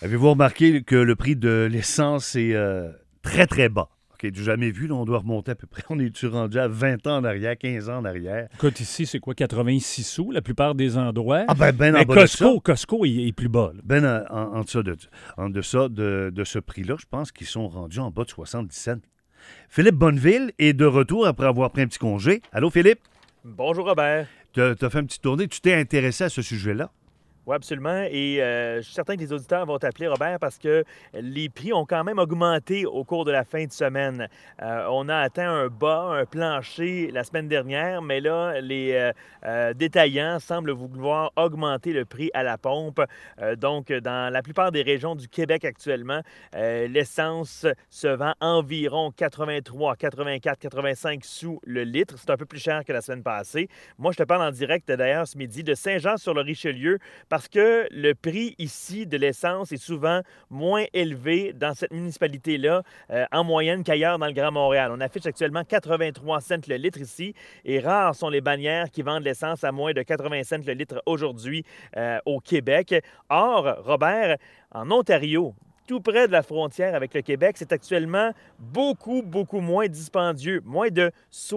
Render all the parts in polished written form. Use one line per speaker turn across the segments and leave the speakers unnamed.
Avez-vous remarqué que le prix de l'essence est très, très bas? OK, du jamais vu, là, on doit remonter à peu près. On est-tu rendu à 20 ans en arrière, 15 ans en arrière?
Écoute, ici, c'est quoi, 86 sous, la plupart des endroits?
Ah ben en
Mais
bas de ça.
Costco est plus bas, là.
Ben en deçà de ce prix-là, je pense qu'ils sont rendus en bas de 70 cents. Philippe Bonneville est de retour après avoir pris un petit congé. Allô, Philippe?
Bonjour Robert.
T'as fait une petite tournée. Tu t'es intéressé à ce sujet-là?
Oui, absolument. Et je suis certain que les auditeurs vont t'appeler, Robert, parce que les prix ont quand même augmenté au cours de la fin de semaine. On a atteint un bas, un plancher la semaine dernière, mais là, les détaillants semblent vouloir augmenter le prix à la pompe. Donc, dans la plupart des régions du Québec actuellement, l'essence se vend environ 83, 84, 85 sous le litre. C'est un peu plus cher que la semaine passée. Moi, je te parle en direct, d'ailleurs, ce midi, de Saint-Jean-sur-le-Richelieu, parce que le prix ici de l'essence est souvent moins élevé dans cette municipalité-là en moyenne qu'ailleurs dans le Grand Montréal. On affiche actuellement 83 cents le litre ici et rares sont les bannières qui vendent l'essence à moins de 80 cents le litre aujourd'hui au Québec. Or, Robert, en Ontario, tout près de la frontière avec le Québec, c'est actuellement beaucoup, beaucoup moins dispendieux, moins de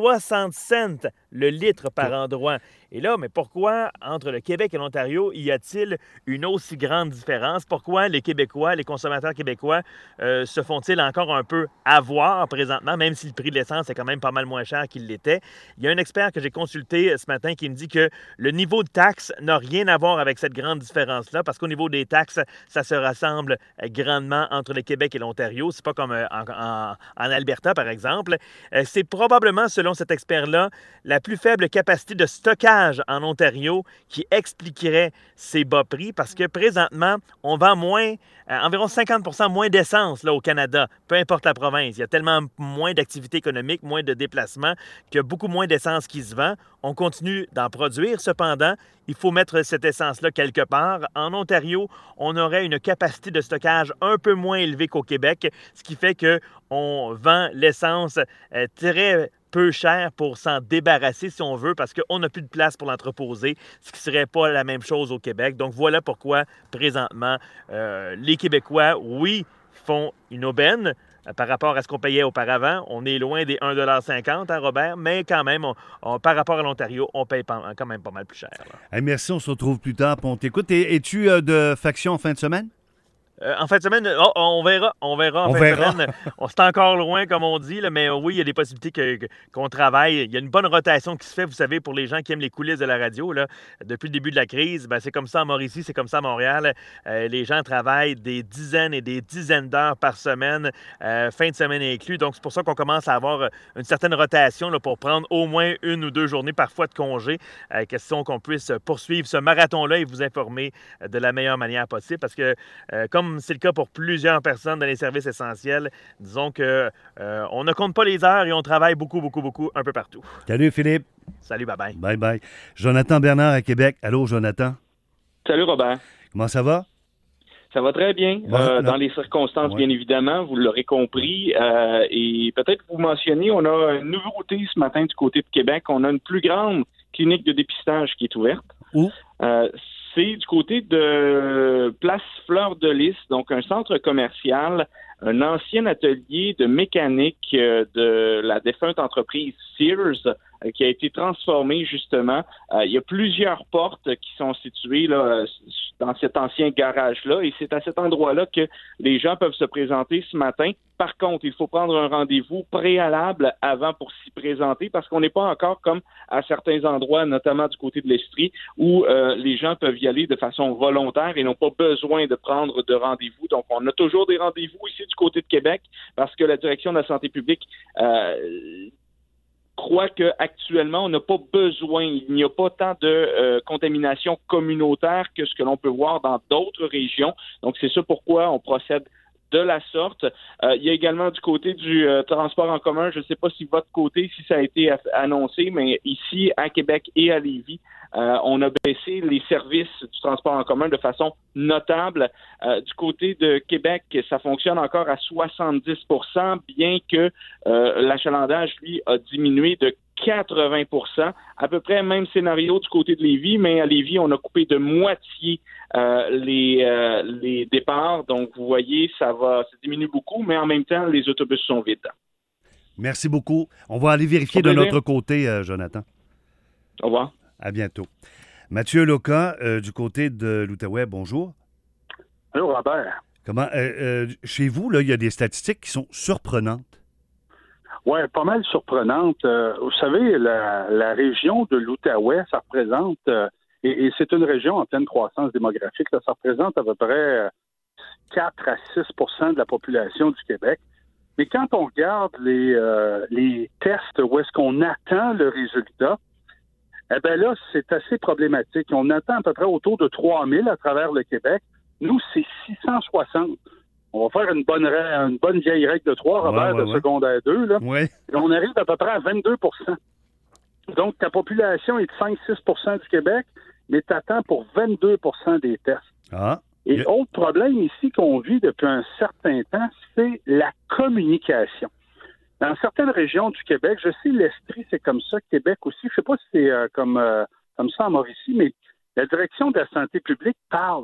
60 cents le litre par endroit. Et là, mais pourquoi entre le Québec et l'Ontario y a-t-il une aussi grande différence? Pourquoi les Québécois, les consommateurs québécois se font-ils encore un peu avoir présentement, même si le prix de l'essence est quand même pas mal moins cher qu'il l'était? Il y a un expert que j'ai consulté ce matin qui me dit que le niveau de taxes n'a rien à voir avec cette grande différence-là, parce qu'au niveau des taxes, ça se rassemble grandement entre le Québec et l'Ontario. C'est pas comme en Alberta, par exemple. C'est probablement, selon cet expert-là, la plus faible capacité de stockage en Ontario qui expliquerait ces bas prix parce que présentement, on vend environ 50 moins d'essence là, au Canada, peu importe la province. Il y a tellement moins d'activité économique, moins de déplacements, qu'il y a beaucoup moins d'essence qui se vend. On continue d'en produire. Cependant, il faut mettre cette essence-là quelque part. En Ontario, on aurait une capacité de stockage un peu moins élevée qu'au Québec, ce qui fait qu'on vend l'essence très peu cher pour s'en débarrasser si on veut, parce qu'on n'a plus de place pour l'entreposer, ce qui ne serait pas la même chose au Québec. Donc voilà pourquoi, présentement, les Québécois, oui, font une aubaine par rapport à ce qu'on payait auparavant. On est loin des 1,50 $, hein, Robert, mais quand même, par rapport à l'Ontario, on paye quand même pas mal plus cher.
Hey, merci, on se retrouve plus tard. Puis on t'écoute. Es-tu de faction en fin de semaine?
En fin de semaine, on verra. On verra en fin de semaine. C'est encore loin, comme on dit, là, mais oui, il y a des possibilités qu'on travaille. Il y a une bonne rotation qui se fait, vous savez, pour les gens qui aiment les coulisses de la radio. Là. Depuis le début de la crise, c'est comme ça à Mauricie, c'est comme ça à Montréal. Les gens travaillent des dizaines et des dizaines d'heures par semaine, fin de semaine inclus. Donc, c'est pour ça qu'on commence à avoir une certaine rotation là, pour prendre au moins une ou deux journées, parfois de congé. Question qu'on puisse poursuivre ce marathon-là et vous informer de la meilleure manière possible. Parce que, comme c'est le cas pour plusieurs personnes dans les services essentiels, disons que on ne compte pas les heures et on travaille beaucoup, beaucoup, beaucoup un peu partout.
Salut Philippe.
Salut, bye-bye.
Bye-bye. Jonathan Bernard à Québec. Allô, Jonathan.
Salut Robert.
Comment ça va?
Ça va très bien. Dans les circonstances, bien évidemment, vous l'aurez compris. Et peut-être vous mentionnez, on a une nouveauté ce matin du côté de Québec. On a une plus grande clinique de dépistage qui est ouverte.
Où?
C'est du côté de Place Fleur de Lys, donc un centre commercial, un ancien atelier de mécanique de la défunte entreprise Sears qui a été transformé justement. Il y a plusieurs portes qui sont situées là, dans cet ancien garage-là et c'est à cet endroit-là que les gens peuvent se présenter ce matin. Par contre, il faut prendre un rendez-vous préalable avant pour s'y présenter parce qu'on n'est pas encore comme à certains endroits, notamment du côté de l'Estrie, où les gens peuvent y aller de façon volontaire et n'ont pas besoin de prendre de rendez-vous. Donc, on a toujours des rendez-vous ici du côté de Québec parce que la Direction de la santé publique croit qu'actuellement, on n'a pas besoin, il n'y a pas tant de contamination communautaire que ce que l'on peut voir dans d'autres régions. Donc, c'est ça pourquoi on procède de la sorte. Il y a également du côté du transport en commun, je ne sais pas si votre côté, si ça a été annoncé, mais ici, à Québec et à Lévis, on a baissé les services du transport en commun de façon notable. Du côté de Québec, ça fonctionne encore à 70%, bien que l'achalandage, lui, a diminué de 80%. À peu près même scénario du côté de Lévis, mais à Lévis, on a coupé de moitié les départs. Donc, vous voyez, ça diminue beaucoup, mais en même temps, les autobus sont vides.
Merci beaucoup. On va aller vérifier de notre côté, Jonathan.
Au revoir.
À bientôt. Mathieu Loca, du côté de l'Outaouais, bonjour.
Allô, Robert.
Comment, chez vous, là, il y a des statistiques qui sont surprenantes.
Oui, pas mal surprenantes. Vous savez, la région de l'Outaouais, ça représente, et c'est une région en pleine croissance démographique, là, ça représente à peu près 4 à 6 de la population du Québec. Mais quand on regarde les tests où est-ce qu'on attend le résultat, eh bien là, c'est assez problématique. On attend à peu près autour de 3000 à travers le Québec. Nous, c'est 660. On va faire une bonne vieille règle de 3, Robert, de secondaire 2. Là.
Ouais.
Et on arrive à peu près à 22 %. Donc, ta population est de 5-6 du Québec, mais tu attends pour 22 des tests.
Ah.
Et autre problème ici qu'on vit depuis un certain temps, c'est la communication. Dans certaines régions du Québec, je sais l'Estrie, c'est comme ça, Québec aussi. Je ne sais pas si c'est comme ça en Mauricie, mais la direction de la santé publique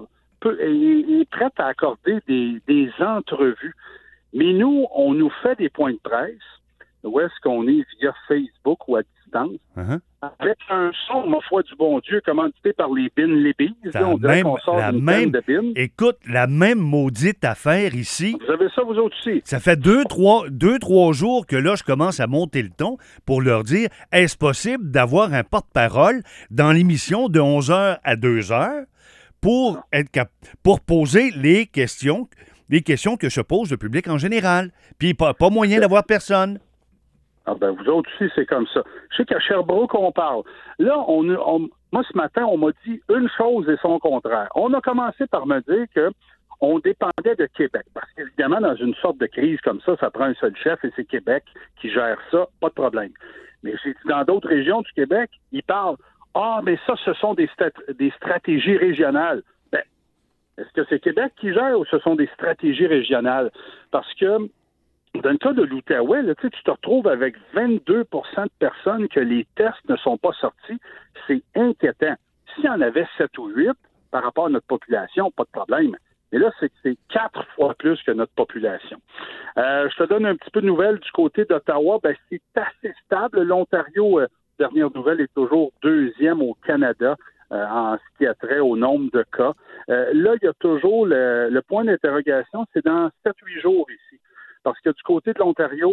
est prête à accorder des entrevues. Mais nous, on nous fait des points de presse, où est-ce qu'on est via Facebook ou à distance, avec un son, ma foi du bon Dieu, commandité par les bins Lébises. On dirait qu'on sort d'une peine de bins.
Écoute, la même maudite affaire ici.
Vous avez ça, vous autres aussi?
Ça fait 2-3 jours que là, je commence à monter le ton pour leur dire, est-ce possible d'avoir un porte-parole dans l'émission de 11h à 2h pour poser les questions que se pose le public en général. Puis pas moyen d'avoir personne.
Ah ben vous autres aussi, c'est comme ça. Je sais qu'à Sherbrooke, on parle. Là, moi, ce matin, on m'a dit une chose et son contraire. On a commencé par me dire que on dépendait de Québec. Parce qu'évidemment, dans une sorte de crise comme ça prend un seul chef et c'est Québec qui gère ça, pas de problème. Mais dans d'autres régions du Québec, ils parlent « Ah, mais ça, ce sont des stratégies régionales. » Ben, est-ce que c'est Québec qui gère ou ce sont des stratégies régionales? Parce que dans le cas de l'Outaouais, là, tu te retrouves avec 22 % de personnes que les tests ne sont pas sortis. C'est inquiétant. S'il y en avait 7 ou 8 par rapport à notre population, pas de problème. Mais là, c'est 4 fois plus que notre population. Je te donne un petit peu de nouvelles du côté d'Ottawa. Ben, c'est assez stable. L'Ontario, dernière nouvelle, est toujours 2e au Canada en ce qui a trait au nombre de cas. Là, il y a toujours le point d'interrogation, c'est dans 7-8 jours ici. Parce que du côté de l'Ontario,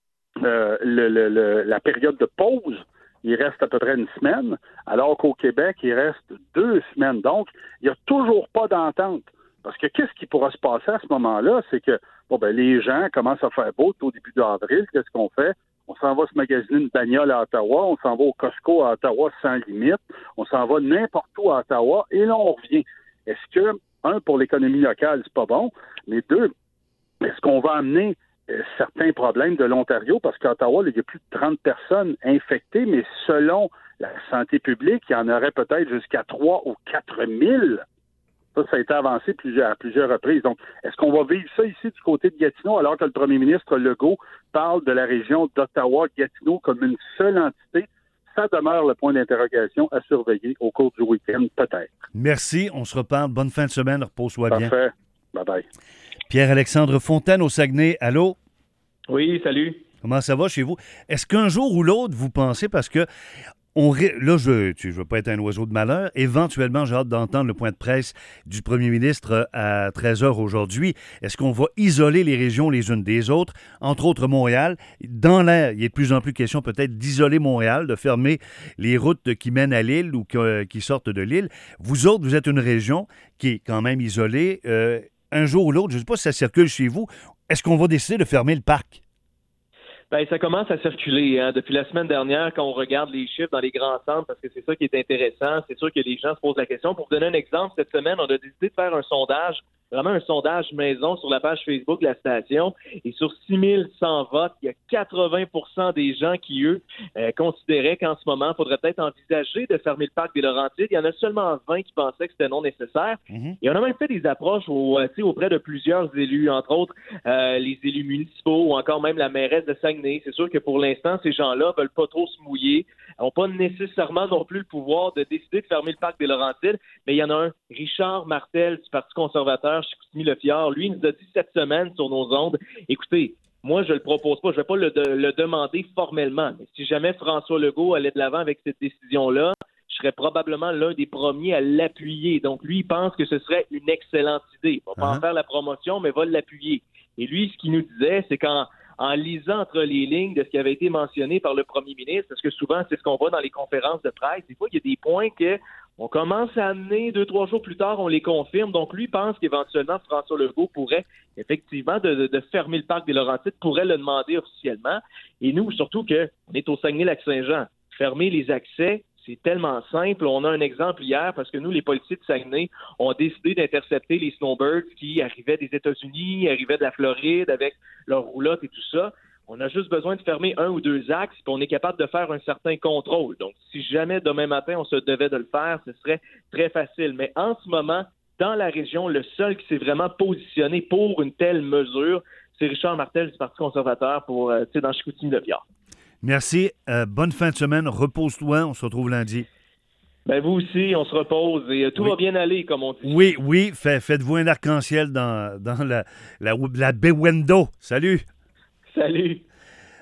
la période de pause, il reste à peu près une semaine, alors qu'au Québec, il reste 2 semaines. Donc, il n'y a toujours pas d'entente. Parce que qu'est-ce qui pourra se passer à ce moment-là? C'est que les gens commencent à faire beau au début d'avril. Qu'est-ce qu'on fait? On s'en va se magasiner une bagnole à Ottawa, on s'en va au Costco à Ottawa sans limite, on s'en va n'importe où à Ottawa, et là, on revient. Est-ce que, pour l'économie locale, c'est pas bon, mais 2, est-ce qu'on va amener certains problèmes de l'Ontario? Parce qu'à Ottawa, il y a plus de 30 personnes infectées, mais selon la santé publique, il y en aurait peut-être jusqu'à 3 ou 4 000. Ça a été avancé à plusieurs reprises. Donc, est-ce qu'on va vivre ça ici du côté de Gatineau, alors que le premier ministre Legault parle de la région d'Ottawa-Gatineau comme une seule entité? Ça demeure le point d'interrogation à surveiller au cours du week-end, peut-être.
Merci, on se reparle. Bonne fin de semaine, repose-toi bien.
Parfait. Bye-bye.
Pierre-Alexandre Fontaine au Saguenay, allô?
Oui, salut.
Comment ça va chez vous? Est-ce qu'un jour ou l'autre, vous pensez, parce que là, je ne veux pas être un oiseau de malheur, éventuellement, j'ai hâte d'entendre le point de presse du premier ministre à 13h aujourd'hui. Est-ce qu'on va isoler les régions les unes des autres, entre autres Montréal? Dans l'air, il y a de plus en plus question peut-être d'isoler Montréal, de fermer les routes qui mènent à l'île ou qui sortent de l'île. Vous autres, vous êtes une région qui est quand même isolée. Un jour ou l'autre, je ne sais pas si ça circule chez vous, est-ce qu'on va décider de fermer le parc?
Bien, ça commence à circuler. Depuis la semaine dernière, quand on regarde les chiffres dans les grands centres, parce que c'est ça qui est intéressant, c'est sûr que les gens se posent la question. Pour vous donner un exemple, cette semaine, on a décidé de faire un sondage vraiment un sondage maison sur la page Facebook de la station. Et sur 6100 votes, il y a 80% des gens qui, eux, considéraient qu'en ce moment, il faudrait peut-être envisager de fermer le parc des Laurentides. Il y en a seulement 20 qui pensaient que c'était non nécessaire. Et on a même fait des approches auprès de plusieurs élus, entre autres les élus municipaux ou encore même la mairesse de Saguenay. C'est sûr que pour l'instant, ces gens-là veulent pas trop se mouiller, n'ont pas nécessairement non plus le pouvoir de décider de fermer le parc des Laurentides, mais il y en a un, Richard Martel du Parti conservateur, Chicoutimi-Le-Fjord, lui, il nous a dit cette semaine sur nos ondes, écoutez, moi, je le propose pas, je vais pas le demander formellement, mais si jamais François Legault allait de l'avant avec cette décision-là, je serais probablement l'un des premiers à l'appuyer. Donc, lui, il pense que ce serait une excellente idée. Il va pas en faire la promotion, mais va l'appuyer. Et lui, ce qu'il nous disait, c'est qu'en lisant entre les lignes de ce qui avait été mentionné par le premier ministre, parce que souvent, c'est ce qu'on voit dans les conférences de presse, des fois, il y a des points qu'on commence à amener 2-3 jours plus tard, on les confirme. Donc, lui pense qu'éventuellement, François Legault pourrait, effectivement, de fermer le parc des Laurentides, pourrait le demander officiellement. Et nous, surtout qu'on est au Saguenay-Lac-Saint-Jean, fermer les accès, c'est tellement simple. On a un exemple hier parce que nous, les policiers de Saguenay, ont décidé d'intercepter les snowbirds qui arrivaient des États-Unis, arrivaient de la Floride avec leurs roulottes et tout ça. On a juste besoin de fermer 1 ou 2 axes, puis on est capable de faire un certain contrôle. Donc, si jamais demain matin, on se devait de le faire, ce serait très facile. Mais en ce moment, dans la région, le seul qui s'est vraiment positionné pour une telle mesure, c'est Richard Martel du Parti conservateur dans Chicoutimi-Le-Fjord.
Merci. Bonne fin de semaine. Repose-toi. On se retrouve lundi.
Ben vous aussi, on se repose et tout va bien aller, comme on dit.
Oui. Faites-vous un arc-en-ciel dans la baie Wendo. Salut.
Salut.